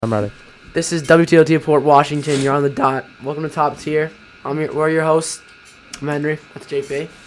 I'm ready. This is WTOT Port Washington. You're on the dot. Welcome to Top Tier. We're your hosts. I'm Henry. That's JP.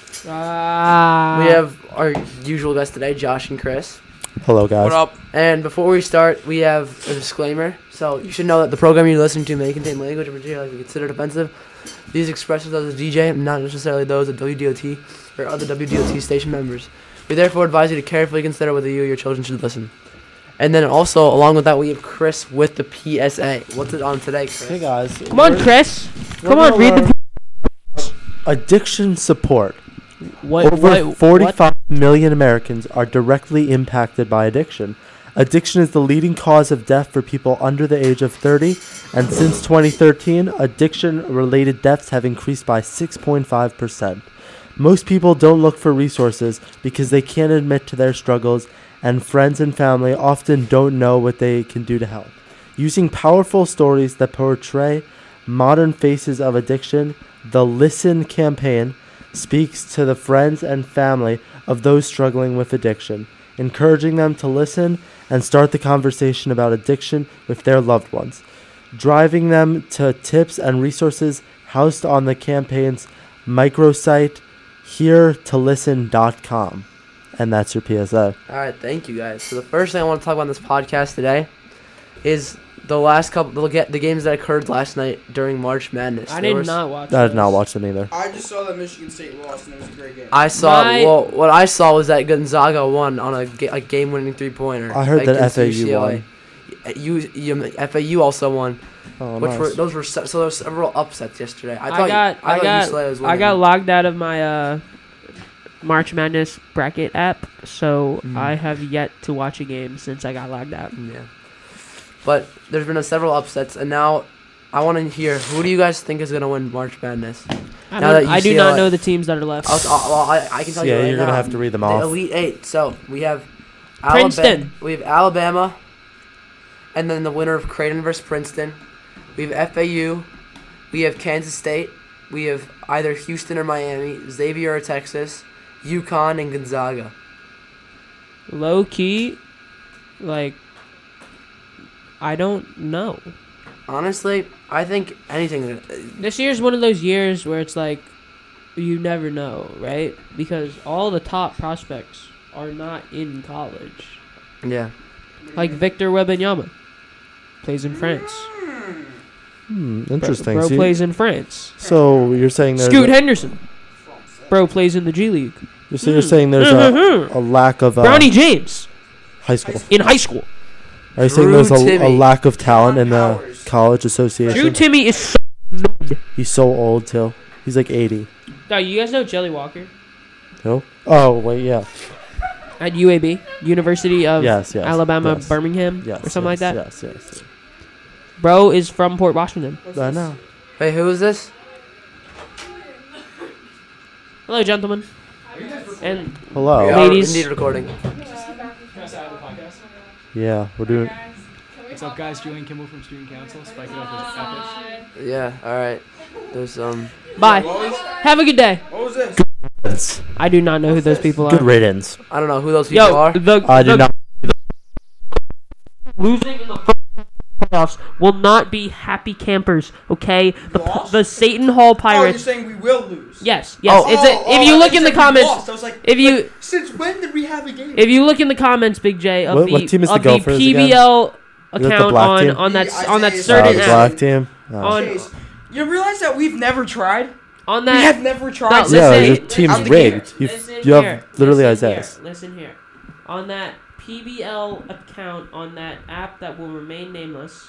We have our usual guests today, Josh and Chris. Hello, guys. What up? And before we start, we have a disclaimer. So you should know that the program you're listening to may contain language or material that can be considered offensive. These expressions of the DJ, not necessarily those of WDOT or other WDOT station members. We therefore advise you to carefully consider whether you or your children should listen. And then also, along with that, we have Chris with the PSA. What's it on today, Chris? Hey, guys. Come on, Chris. Come on, read the. Addiction support. What? Over 45 million Americans are directly impacted by addiction. Addiction is the leading cause of death for people under the age of 30, and since 2013, addiction-related deaths have increased by 6.5%. Most people don't look for resources because they can't admit to their struggles, and friends and family often don't know what they can do to help. Using powerful stories that portray modern faces of addiction, the Listen campaign speaks to the friends and family of those struggling with addiction, encouraging them to listen and start the conversation about addiction with their loved ones, driving them to tips and resources housed on the campaign's microsite, heretolisten.com. And that's your PSA. All right, thank you guys. So the first thing I want to talk about in this podcast today is the last couple, the games that occurred last night during March Madness. I did not watch. I did not watch them either. I just saw that Michigan State lost, and it was a great game. I saw. What I saw was that Gonzaga won on a game-winning three-pointer. I heard that against FAU won. FAU also won. Oh, Which nice. there were several upsets yesterday. I got logged out of my March Madness bracket app, so I have yet to watch a game since I got logged out. Yeah. But there's been several upsets, and now I want to hear, who do you guys think is going to win March Madness? I do not know the teams that are left. I can tell you right now. Yeah, you're going to have to read them the off. Elite Eight. So we have Princeton. We have Alabama, and then the winner of Creighton versus Princeton. We have FAU. We have Kansas State. We have either Houston or Miami, Xavier or Texas, UConn, and Gonzaga. Low key, I don't know. Honestly, I think anything. This year's one of those years where it's like, you never know, right? Because all the top prospects are not in college. Yeah. Like Victor Wembanyama plays in France. Interesting. Bro plays in France. So you're saying there's Scoot Henderson. Bro plays in the G League. So you're saying there's a lack of Bronny James high school. in high school. Are you saying there's a Timmy. lack of talent in the college association? Drew Timmy is so mid. He's so old too. He's like 80. Dog, you guys know Jelly Walker Who? Oh wait, yeah. at UAB, University of Yes. Alabama, yes. Birmingham, Yes, or something like that. Yes. Bro is from Port Washington. I know. Hey, who is this? Hello, gentlemen. And Hello. We are Ladies. indeed recording. Yeah, we're doing. What's up, guys? Julian Kimball from Student Council. Spike it up with Epic. Yeah. All right. There's bye. Have a good day. What was this? Riddance. I do not know who those people Good are. riddance. I don't know who those people Yo, are. I do not. Losing in the playoffs will not be happy campers, okay? The Satan Hall Oh, you're Pirates. saying we will lose? Yes. If you look in the comments, Lost. I was like, if you since when did we have a game? if you look in the comments, Big J, of What team is the of Gophers again? PBL Is it the account black team? on that The certain the app. black team. on You realize that we've never tried? on We that. have never tried. No, Yeah, listen, your team's I'm the rigged. Listen You here, have literally listen Isaiah's. here, Listen here. On that PBL account on that app that will remain nameless,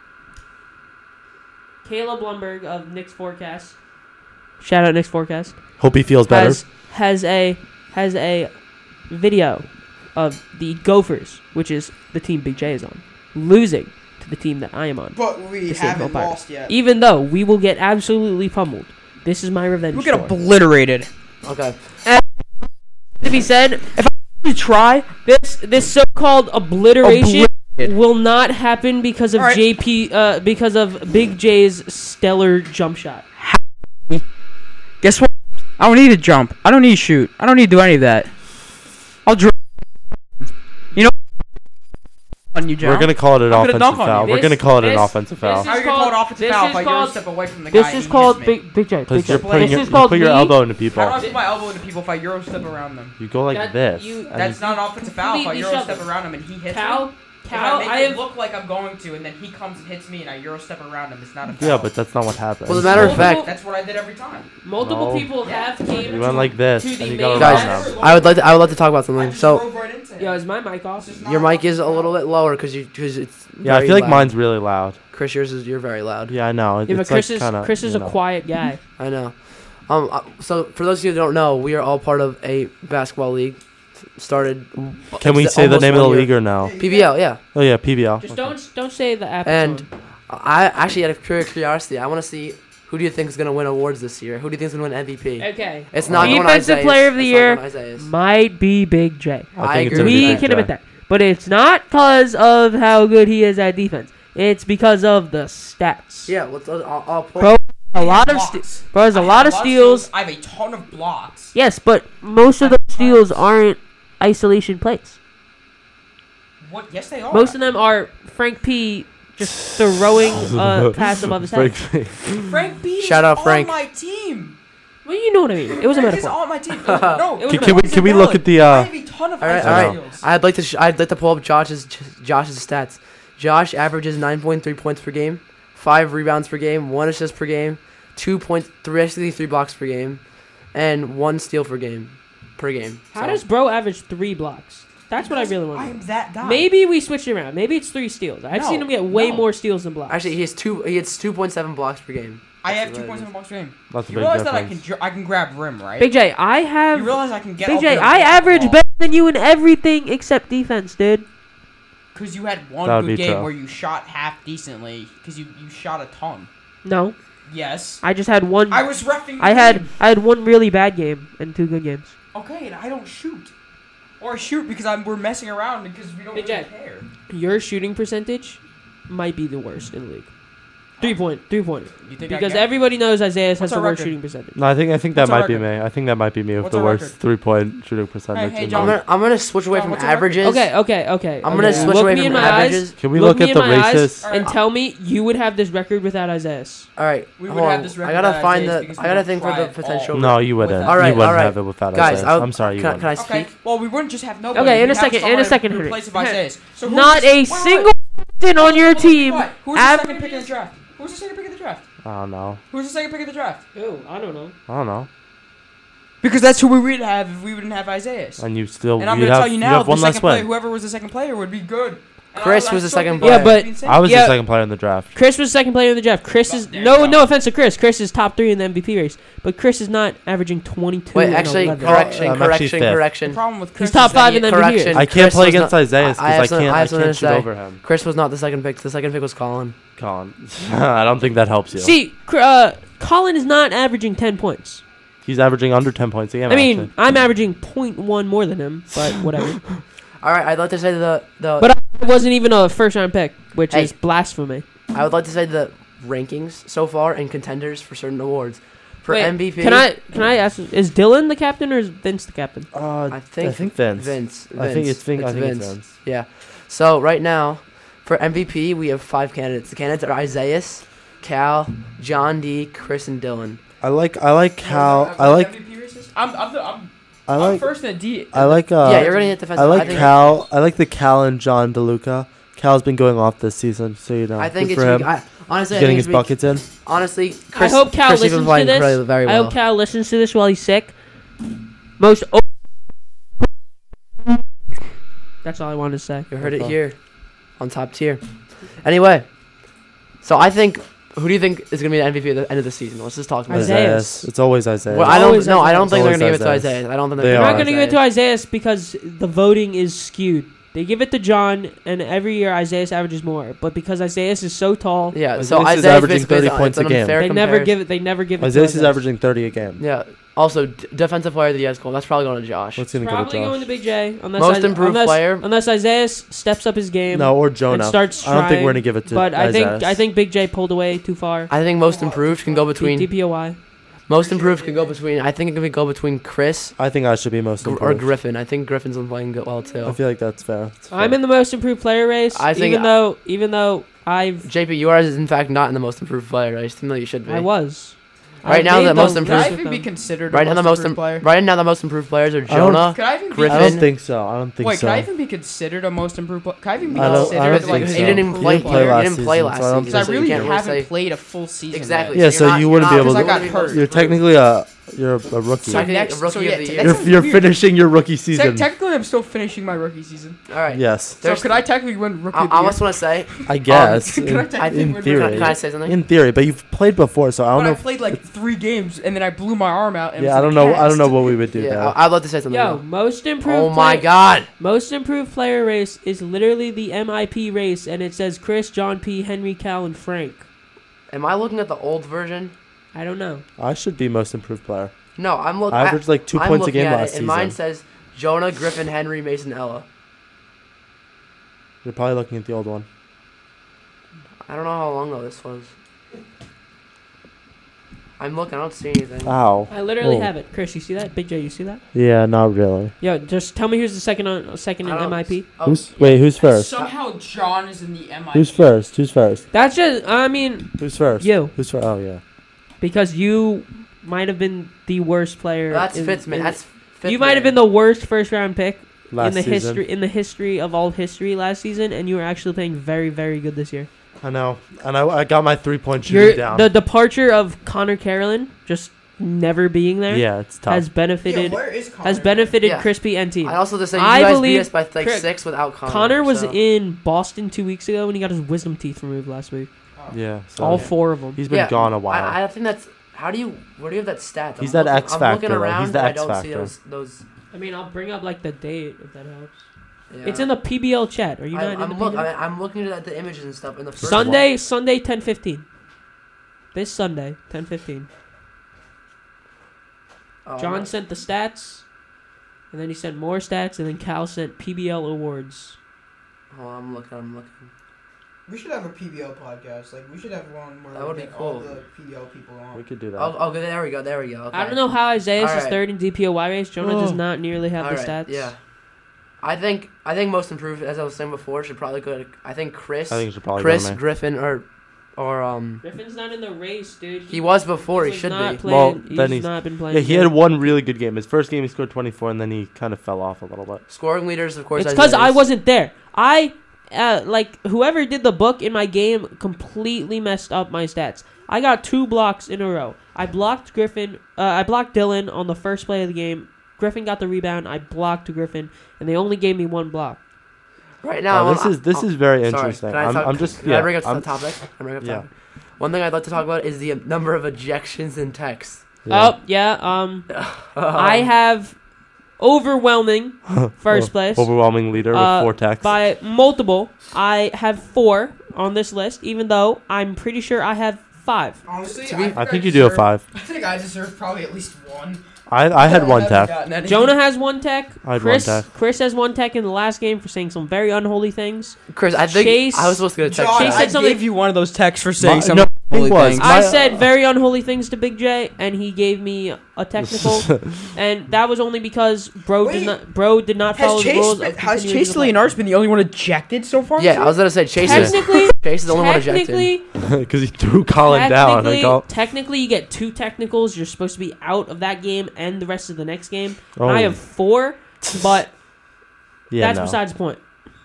Caleb Blumberg of Nick's Forecast. Shout out Nick's Forecast. Hope he feels better. Has a video of the Gophers, which is the team Big J is on, losing to the team that I am on. But we The St. haven't Paul lost yet. Even though we will get absolutely pummeled. This is my revenge. We'll get tour. obliterated. Okay. To be said, if I try this so-called obliteration will not happen because of All right. because of Big J's stellar jump shot. Guess what? I don't need to jump. I don't need to shoot. I don't need to do any of that. I'll dribble. You know, on you, Joe. We're gonna call it an I'm gonna offensive dunk on foul. you. We're gonna call it an This- offensive foul. this How are is you gonna call it called- offensive this foul is if you're a called- step away from the guy? This and is he called hits me? Big J. Because Big you're J. putting This your, is you called put your me. elbow into How people. do I put my elbow into people if I Euro step around them? You go like That- this. you- and That's you- not an offensive foul if I completely Euro shove step it. around him and he hits me. Cal, If I make I it have look like I'm going to, and then he comes and hits me, and I Euro step around him, it's not a foul. Yeah, but that's not what happened. Well, as a matter of Multiple- fact, That's what I did every time. multiple No. people have came. You went like this, to and the you got main around Guys, them. I would like to talk about I something. just So drove right into it. Yo, is my mic off? It's just your not mic is a foul. little bit lower because it's. Yeah, I very feel like loud. mine's really loud. Chris, you're very loud. Yeah, I know. Yeah, but It's like Chris is kinda, Chris is you a know. quiet guy. I know. So for those of you who don't know, we are all part of a basketball league. Started. Can we it's say the almost name of the 1 year. league or no? PBL, yeah. Oh yeah, PBL. Just Okay. don't say the app. And I actually, out of pure curiosity, I want to see who do you think is gonna win awards this year? Who do you think is gonna win MVP? Okay. It's not going Defensive Isaiah. Player of the It's not Year going Isaiah. might be Big J. I think it's agree gonna with be We that. Big can J. admit that, but it's not because of how good he is at defense. It's because of the stats. Yeah, I'll pull. Bro, a lot of Blocks. bro, there's a I have lot of steals. I have a ton of blocks. Yes, but most of those steals aren't isolation plays. What? Yes, they are. Most of them are Frank P. just throwing a pass above his head. Frank B. Shout is out Frank. on my team. Well, you know what I mean. It was a Frank is metaphor. on my team. No, It was Can we look at the I have a ton of All right, ISO all right. steals. I'd like to pull up Josh's stats. Josh averages 9.3 points per game, 5 rebounds per game, 1 assist per game, 3 blocks per game, and 1 steal per game. How So- does bro average 3 blocks? That's what I really want to know. I'm that guy. Maybe we switch it around. Maybe it's 3 steals. I've No, seen him get way no. more steals than blocks. Actually, he has 2.7 blocks per game. I have That's what it 2.7 blocks per game. That's a You big realize that difference. I can grab rim, right? Big J, I You have. realize I can get. Big J, I average better than you in everything except defense, dude. Because you had one That would good be game true. where you shot half decently. Because you shot a ton. No, Yes. I just had one. I was reffing. the I game. had one really bad game and 2 good games. Okay, and I don't shoot. Or I shoot because we're messing around because we don't Big really J. care. Your shooting percentage might be the worst in the league. 3-point. You think Because I get? everybody knows Isaiah has What's the our worst record? shooting percentage. No, I think that What's our might be record? me. I think that might be me with What's the our worst record? 3-point shooting percentage. hey, in John. the I'm gonna switch away John, from what's your record? averages. Okay. I'm gonna switch Look away me from in my averages. eyes. Can we Look look me at in the my eyes racist? and tell me you would have this record without Isaiah. All right, We would hold have on. this I record gotta without find Isaiah the. because I we gotta don't think for try the at potential. all. No, you wouldn't. Without- All right, you wouldn't all right. have it without Guys, Isaiah. I'm sorry, you can wouldn't. I Okay, speak? well, we wouldn't just have nobody. Okay, in We'd a have second, someone Henry. in place of Isaiah's. So who Not was- a wait, single person on your team. Who's the second pick in the draft? Who's the second pick in the draft? I don't know. Who's the second pick in the draft? Oh, I don't know. I don't know. Because that's who we would have if we wouldn't have Isaiah. And you still, And I'm you'd gonna have, tell you you'd now, have the one second less player, win. whoever was the second player would be good. And Chris I was the still second think player. Yeah, but- insane. I was Yeah. the second player in the draft. Chris was second player in the draft. Chris is There you go. no offense to Chris. Chris is top 3 in the MVP race, but Chris is not averaging 22. Wait, and actually, 11. correction, I'm actually correction, fifth. The correction. problem with Chris He's top is that 5 he- in the MVP. correction. I can't Chris play was against not- Isaiah I because have I something- can't I have something to shoot say. over him. Chris was not the second pick. The second pick was Colin. Colin. I don't think that helps you. See, Colin is not averaging 10 points. He's averaging under 10 points a game. I mean, actually. I'm averaging 0.1 more than him, but whatever. All right, I'd like to say the. But I wasn't even a first-round pick, which Hey. is blasphemy. I would like to say the rankings so far and contenders for certain awards. For Wait, MVP, Can I ask? Is Dylan the captain or is Vince the captain? I think Vince. Vince. I think it's Vince. Yeah. So right now, for MVP, we have 5 candidates. The candidates are Isaiah, Cal, John D, Chris, and Dylan. I like Cal. I like I'm first in D. I like yeah, you're gonna hit defensive. I like think, Cal. I like the Cal and John DeLuca. Cal's been going off this season, so you know. I think good it's for him. honestly. He's getting I his think buckets in. honestly, Chris, I hope Cal Chris listens even playing to this. very, very I well. hope Cal listens to this while he's sick. Most. That's all I wanted to say. You heard it here, on top tier. Anyway, so I think. Who do you think is gonna be the MVP at the end of the season? Let's just talk about Isaiah. it. It's always Isaiah. Well, I don't. Always No, I Isaiah. don't think they're Always gonna give it to Isaiah. Isaiah. I don't think They They're they're are. not going to give it to Isaiah because the voting is skewed. They give it to John, and every year Isaiah averages more. But because Isaiah is so tall, Yeah, so Isaiah's Isaiah's averaging 30 points a game. they never give it. They never give it. Isaiah to is averaging 30 a game. Yeah. Also, defensive player of the year is cool. That's probably going to Josh. What's gonna Probably go going to to Big J. Unless Most improved player. Unless Isaiah steps up his game. No, or and Jonah. starts I don't think trying, we're gonna give it to But Isaiah. I think Big J pulled away too far. I think most improved can go between. DPOY. Most improved could go between. I think it could go between Chris I think I should be most improved. or Griffin. I think Griffin's been playing good well too. I feel like that's fair. I'm in the most improved player race. I think even though I've JP, you are in fact not in the most improved player race. Even though you should be. I was. Right now, the most improved. Could I even be considered Right a now, most improved player? Right now, the most improved players are Jonah. Could I even be Griffin. I don't think so. Wait, could I even be considered a most improved player? Could I even be I don't considered think so. You didn't even play. You didn't play last You didn't play season, last so I don't season. Because I really can't haven't say. played a full season. Exactly. Yeah, So so you're you not- wouldn't be you're able not to. I got really hurt. most You're improved. technically you're a rookie. So next So rookie yeah, of the year. that's You're weird. finishing your rookie season. Technically, I'm still finishing my rookie season. All right. Yes, So There's- could I technically win rookie I of the year? almost want to say. I guess. Could I technically in win theory. rookie? Can I say something? In theory, but you've played before, so I don't But I know. played like 3 games and then I blew my arm out. And Yeah, was I in don't a know. I don't know cast. what we would do Yeah, there. I'd love to say something. Yo, though. most improved. Oh my God. Most improved player race is literally the MIP race, and it says Chris, John P, Henry, Cal, and Frank. Am I looking at the old version? I don't know. I should be most improved player. No, I'm looking. I averaged like 2 I'm points a looking game at last it, season. and mine says Jonah, Griffin, Henry, Mason, Ella. You're probably looking at the old one. I don't know how long ago this was. I'm looking. I don't see anything. Ow. I literally Oh. have it. Chris, you see that? Big J, you see that? Yeah, not really. Yo, just tell me who's the second in I don't- MIP. Oh, Who's first? Somehow John is in the MIP. Who's first? Who's first? That's just, I mean, Who's first? You. Who's first? Oh yeah. because you might have been the worst player. That's fifth man. That's fifth. You might have been the worst first round pick Last in the season. history of all history last season, and you were actually playing very, very good this year. I know, and I got my 3-point shooting down. The departure of Connor Carolyn just never being there Yeah, it's tough. has benefited where is Connor? has benefited Yeah. Crispy and team. I also just say you I guys beat believe us by like Cri- 6 without Connor. Connor was so. in Boston 2 weeks ago when he got his wisdom teeth removed last week. yeah, so All 4 of them. he's been Yeah, gone a while. I think that's. Where do you have that stat? He's that X I'm factor, looking though. around, He's the but X I don't see factor. those. I mean, I'll bring up like the date if that helps. Yeah. It's in the PBL chat. Are you not in the PBL? I'm looking at the images and stuff in the first Sunday 10:15. This Sunday 10:15. one. John sent the stats, and then he sent more stats, and then Cal sent PBL awards. Oh, I'm looking. We should have a PBL podcast. Like, we should have one where That would we be get all cool. the PBL people on. we could do that. Oh, there we go. Okay. I don't know how Isaiah's is Alright. third in DPOY race. Jonah does Oh. not nearly have the Alright, stats. Yeah. I think most improved, as I was saying before, should probably go to. I think Chris, I think you should probably go Chris to me. Griffin, or Griffin's not in the race, dude. he was before. He was should not be. playing- Well, he's then he's- not been playing. Yeah, he good. had one really good game. His first game he scored 24, and then he kind of fell off a little bit. Scoring leaders, of course. It's because I Isaiah's. wasn't there. Whoever did the book in my game completely messed up my stats. I got 2 blocks in a row. I blocked Griffin. I blocked Dylan on the first play of the game. Griffin got the rebound. I blocked Griffin, and they only gave me 1 block. Right now. This is very Sorry, interesting. can I talk- I'm just Can I bring up the topic? Yeah. One thing I'd like to talk about is the number of ejections in text. Oh yeah. I have overwhelming first place Overwhelming leader with 4 attacks. by multiple. I have 4 on this list, even though I'm pretty sure I have 5. Honestly, I think you do a 5. I think I deserve probably at least 1. I had 1 haven't tech. gotten any. Jonah has 1 tech. I had Chris, 1 tech. Chris has 1 tech in the last game for saying some very unholy things. Chris, I think Chase- I was supposed to go to text. John, Chase I said something. gave you one of those texts for saying My- some no, holy it was. things. I My- said very unholy things to Big J, and he gave me a technical, and that was only because Bro Wait. did not follow the rules. Of Has continuing Chase to play. Leonard's been the only one ejected so far? Yeah, I was gonna say Chase. Technically, Chase is the only one ejected. technically, Because he threw Colin down. technically, you get 2 technicals. You're supposed to be out of that game and the rest of the next game. Oh. And I have 4, but Yeah, that's no. besides the point.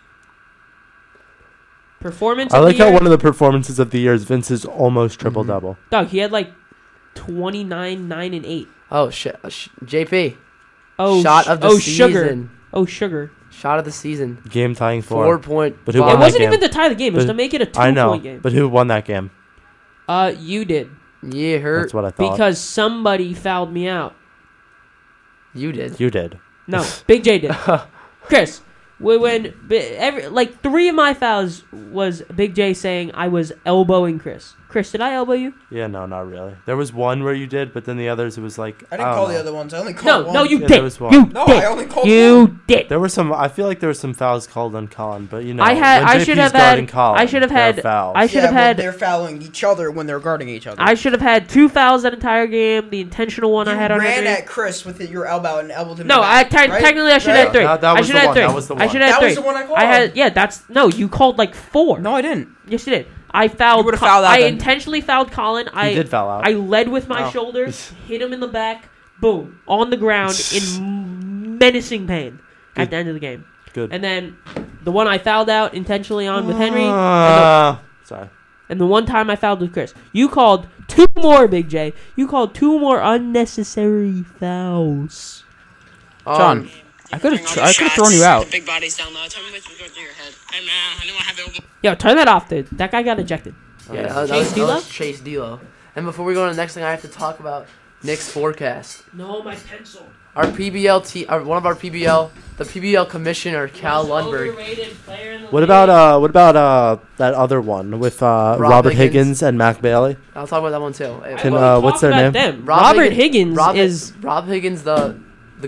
Performance. I of like the how year, one of the performances of the year is Vince's almost triple double. Dog, he had like 29, 9, and 8. Oh shit, JP. Oh, Shot of the season. sugar. Oh, sugar. Shot of the season. Game tying 4. 4 point. But who It won that wasn't game? even to tie the game. It was But- to make it a 2 I know, point game. but who won that game? You did. Yeah, hurt. That's what I thought. Because somebody fouled me out. You did. You did. No, Big J did. Chris, like 3 of my fouls was Big J saying I was elbowing Chris. Chris, did I elbow you? Yeah, no, not really. There was one where you did, but then the others, it was like I didn't don't call know. the other ones. I only called one. No, you Yeah, there did. was one. You No, did. I only called one. You did. There were some. I feel like there were some fouls called on Colin, but you know, I had- when I JP's should have guarding had- Colin, I should have there are had- fouls. I should have well, had- They're fouling each other when they're guarding each other. I should have had 2 fouls that entire game. The intentional one you I had on ran Henry. at Chris with your elbow and elbowed him. No, in the back, right? technically I should Right? have had 3. That I was should the have one. had 3. That was the I one. should have had That was 3. the one I called. I had that's no. You called like 4. No, I didn't. Yes, you did. I fouled. You would've fouled out I then. intentionally fouled Colin. He did foul out. I led with my Oh. shoulders, hit him in the back, boom, on the ground in menacing pain at Good. the end of the game. Good. And then the one I fouled out intentionally on with Henry, Sorry. and the one time I fouled with Chris. You called 2 more, Big J. You called 2 more unnecessary fouls. John, I could have thrown you out. Big bodies down low. Tell me what's going through your head. Hey man, I didn't want to have it. Yo, turn that off, dude. That guy got ejected. Yeah, yeah. that Chase was D'Lo? Chase D'Lo. And before we go on to the next thing, I have to talk about Nick's forecast. No, my pencil. Our PBL one of our PBL, the PBL commissioner Cal Lundberg. What about that other one with Robert Higgins and Mac Bailey? I'll talk about that one too. Can, Well, what's talk their about name? them. Robert Higgins is Rob Higgins the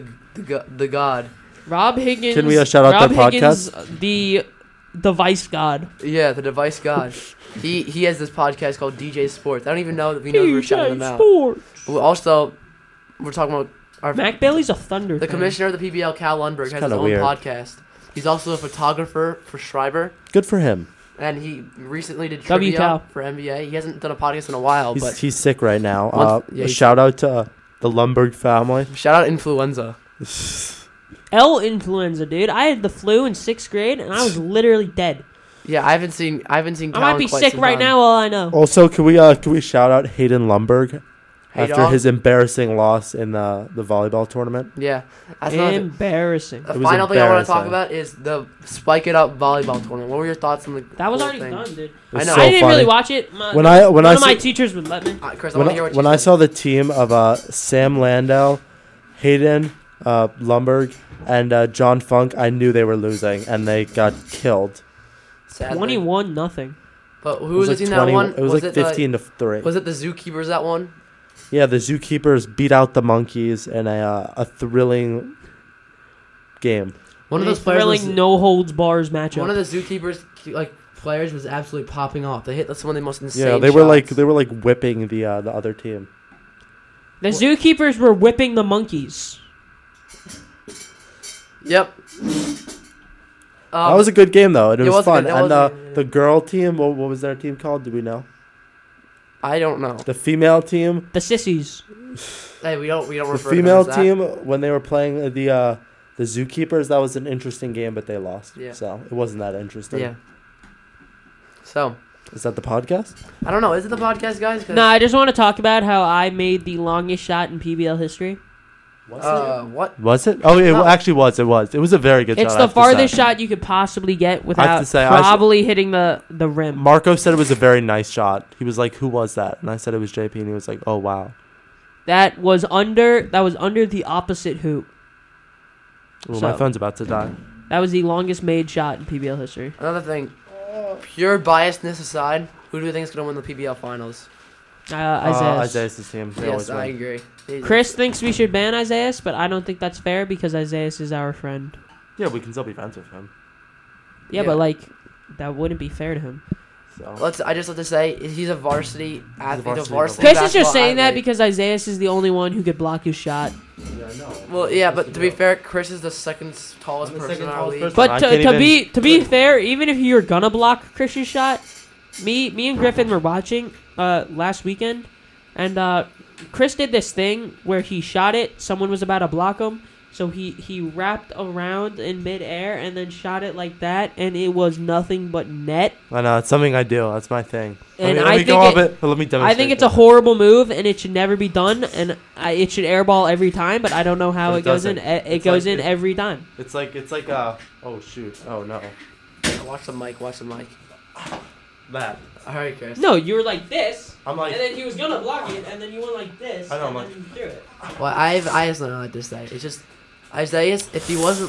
god. Rob Higgins. Can we, shout out Rob their Higgins, the device god. Yeah, the device god. He has this podcast called DJ Sports. I don't even know that we know we're shouting them out. Sports. But also, we're talking about our Mac Bailey's a Thunder. the fan. commissioner of the PBL, Cal Lundberg, has his kinda own weird. podcast. He's also a photographer for Schreiber, Good for him. and he recently did W trivia Cal. for NBA. He hasn't done a podcast in a while, but He's sick right now. Once- yeah, he's- Shout out to the Lumberg family. shout out influenza. L influenza, dude. I had the flu in 6th grade, and I was literally dead. Yeah, I haven't seen. I Cal might in be quite sick some right time. now. All I know. Also, can we shout out Hayden Lumberg Hey, after dog. his embarrassing loss in the volleyball tournament? Yeah, that's another thing. Embarrassing. The It was final thing I want to talk embarrassing. about is the Spike It Up volleyball tournament. What were your thoughts on the? That was whole already thing? done, dude. It was I know. so I didn't really funny. watch it. When I None of my saw- teachers would let me. Chris, I want to hear what When you I said. saw the team of Sam Landau, Hayden Lumberg, and John Funk, I knew they were losing, and they got killed. Sadly. 21-0 But who It was the like team that won? It was like it 15-3. Was it the Zookeepers that won? Yeah, the Zookeepers beat out the Monkeys in a thrilling game. One of A those players. thrilling Was, no holds bars matchup. one of the Zookeepers players was absolutely popping off. They hit some of the most insane. Yeah, they were like whipping the other team. The Zookeepers were whipping the Monkeys. Yep. That was a good game though, and it it was was fun. good, it And was good. the girl team, what was their team called? Do we know? I don't know. The female team, The sissies. Hey, we don't the refer to female them as that. team when they were playing the Zookeepers, that was an interesting game, but they lost. Yeah. So it wasn't that interesting. Yeah. So Is that the podcast? I don't know. Is it the podcast, guys? 'Cause, No, I just want to talk about how I made the longest shot in PBL history. what? Was it? Oh, it No. actually was. It was. It was a very good It's shot. I the have to say. farthest shot you could possibly get without to say, I should- probably hitting the rim. Marco said it was a very nice shot. He was like, "Who was that?" And I said it was JP, and he was like, "Oh wow." That was under the opposite hoop. Well, my So- phone's about to die. That was the longest made shot in PBL history. Another thing. Pure biasness aside, who do you think is going to win the PBL finals? Isaiah. Isaiah's team. They Yes, always I win. agree. Chris thinks we should ban Isaiah, but I don't think that's fair because Isaiah is our friend. Yeah, we can still be friends with him. Yeah, Yeah. but like that wouldn't be fair to him. So I just have to say he's a varsity athlete. varsity varsity Chris is just basketball saying that athlete. because Isaiah is the only one who could block his shot. Well, yeah, but to be fair, Chris is the second tallest I'm the person second in our tallest league. person. But I to can't be fair, even if you're gonna block Chris's shot, me and Griffin were watching last weekend, and Chris did this thing where he shot it. Someone was about to block him, so he wrapped around in midair and then shot it like that, and it was nothing but net. I know it's something I do. That's my thing. And let I me go think up it. Let me demonstrate. I think it's a that. horrible move, and it should never be done, and it should airball every time. But I don't know how But it it goes in. doesn't. It It's goes like in it- every time. It's like oh shoot. Oh no. Watch the mic. Watch the mic. That. All right, Chris. No, you were like this. I'm like. And then he was gonna block it, and then you went like this. I know, and I'm then you threw it. Well, I have something like to say. It's just Isaiah. If he wasn't like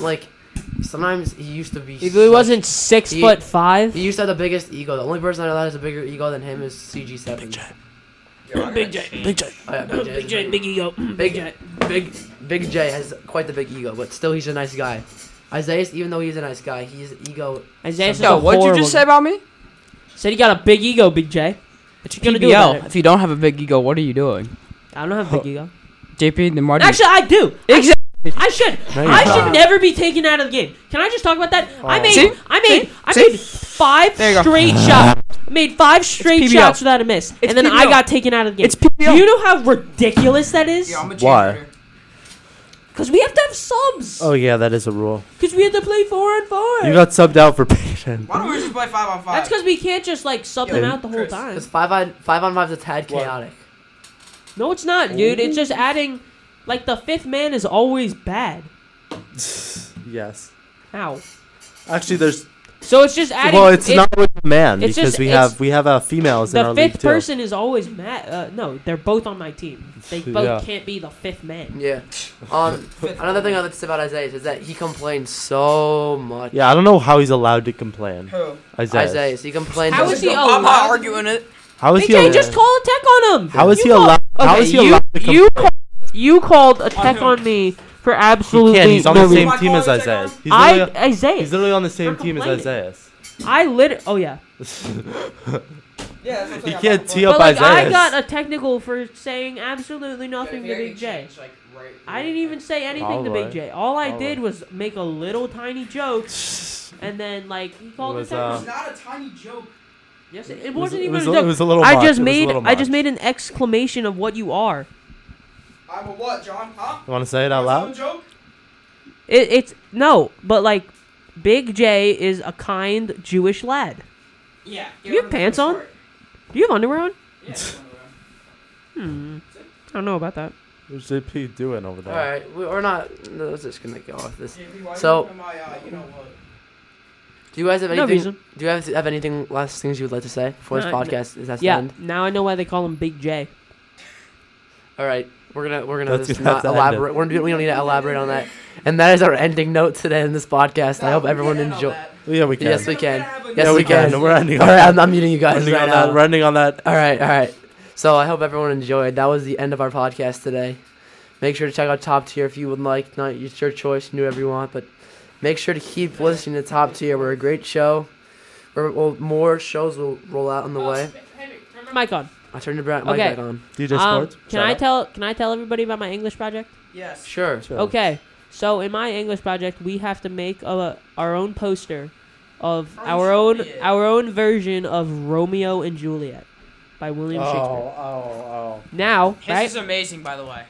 Sometimes he used to be. If he wasn't 6'5", He used to have the biggest ego. The only person I know that has a bigger ego than him is CG7. Big J, Oh, yeah, Big J. Big J, big ego, Big J. Big J has quite the big ego, but still he's a nice guy. Isaiah, even though he's a nice guy, his ego. Isaiah Yo, what'd you just say about me? Said he got a big ego, Big J. What you gonna do about it? If you don't have a big ego, what are you doing? I don't have a big ego. JP, then why do Actually, I do. Exactly. I should. No, you I don't. should never be taken out of the game. Can I just talk about that? I Oh. made. See? I made See? 5 There you go. straight shots. I made 5 straight PBO. shots without a miss, It's and then I PBO. got taken out of the game. It's PBO. Do you know how ridiculous that is? Yeah, I'm a Why? cheerleader. Because we have to have subs. Oh yeah, that is a rule. Because we have to play 4-on-4. You got subbed out for Peyton. Why don't we just play 5-on-5? That's because we can't just like sub Yo, them out the whole Chris, time. Because 5-on-5 is a tad What? chaotic. No, it's not, dude. It's just adding. Like the 5th man is always bad. Yes. How? Actually, there's. So it's just adding. Well, it's not with a man it's because just- we have females in The our league 5th too. person is always mad. No, they're both on my team. They both Yeah. can't be the 5th man. Yeah. Another thing I'd like to say about Isaiah is that he complains so much. Yeah, I don't know how he's allowed to complain. Who? Isaiah. He complains. How so is he much. I'm allowed? not arguing it. How is Big he J, allowed? just call a tech on him. How is he You call- allowed? How Okay, is he allowed to complain? You called a On tech who? on me for He absolutely can't. He's on no the same reason. team as Am I calling Isaiah. a He's literally, Isaiah. he's literally on the same For team as complaining. Isaiah. Oh yeah. Yeah, that's what I'm He saying. can't I'm tee not up But like I Isaiah. got a technical for saying absolutely nothing to Yeah, Big J. change, like, right- I didn't even say anything to Alright. Big J. All I did Alright. was make a little tiny joke, and then like he called It it was, tech on It's me. not a tiny joke. Yes, it It was, wasn't it even was, a it joke. was a little I much. just It was a made little I just much. made an exclamation of what you are. I'm a what, John? Huh? You want to say it out What's loud? a joke? It's no, but like Big J is a kind Jewish lad. Yeah. Do you have pants on? Do you have underwear on? Yeah. I don't know about that. What's JP doing over there? Alright, we're not. No, let's just gonna go off this. JP, why So- you my, you know what? Do you guys have No anything? reason. Do you guys have anything last things you would like to say before this No, podcast is at the Yeah, end? now I know why they call him Big J. All right, we're gonna That's just gonna not have to end it. elaborate. We don't need to elaborate on that. And that is our ending note today in this podcast. I hope everyone enjoyed. Yeah, we can. Yes, we can. Yes, Yes, yeah, we can. We're ending All on right, that. I'm muting you guys Ending right on now. that. We're ending on that. All right. So I hope everyone enjoyed. That was the end of our podcast today. Make sure to check out Top Tier if you would like. Not it's your choice. You can do whatever you want, but make sure to keep listening to Top Tier. We're a great show. More shows will roll out on the way. Turn my mic on. I turned the mic Okay. back on. DJ Sports. Can I tell everybody about my English project? Yes. Sure. Okay. So in my English project, we have to make our own poster of our own version of Romeo and Juliet by William Shakespeare. Oh. Now, His right? is amazing, by the way.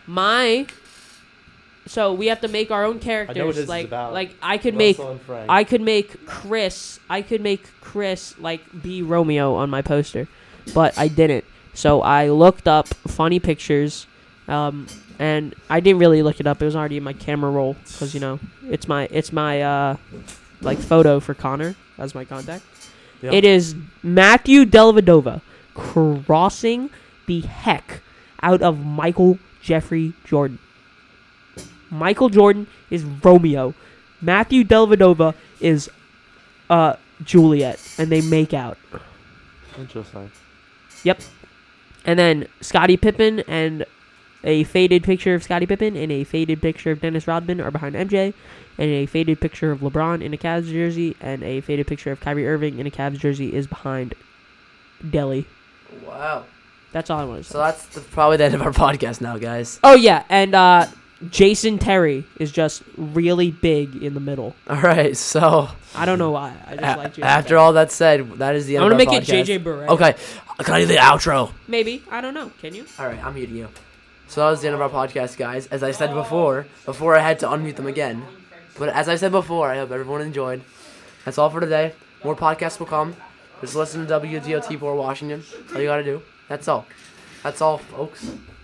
So we have to make our own I know what characters. this is Like about. I could make Russell and Frank. I could make Chris like be Romeo on my poster, but I didn't. So I looked up funny pictures, and I didn't really look it up. It was already in my camera roll because it's my like photo for Connor as my contact. Yep. It is Matthew Dellavedova crossing the heck out of Michael Jeffrey Jordan. Michael Jordan is Romeo. Matthew Dellavedova is Juliet, and they make out. Interesting. Yep. And then Scottie Pippen and a faded picture of Scottie Pippen and a faded picture of Dennis Rodman are behind MJ, and a faded picture of LeBron in a Cavs jersey, and a faded picture of Kyrie Irving in a Cavs jersey is behind Delly. Wow. That's all I want to say. So that's probably the end of our podcast now, guys. Oh yeah, and Jason Terry is just really big in the middle. All right. So I don't know why. I just like Jason after Terry. all that said, that is the end I'm of gonna our make podcast. it JJ Barea. Okay. Can I do the outro? Maybe. I don't know. Can you? All right, I'm muting you. So that was the end of our podcast, guys. As I said before I had to unmute them again. But as I said before, I hope everyone enjoyed. That's all for today. More podcasts will come. Just listen to WDOT for Washington. That's all you gotta do. That's all. That's all, folks.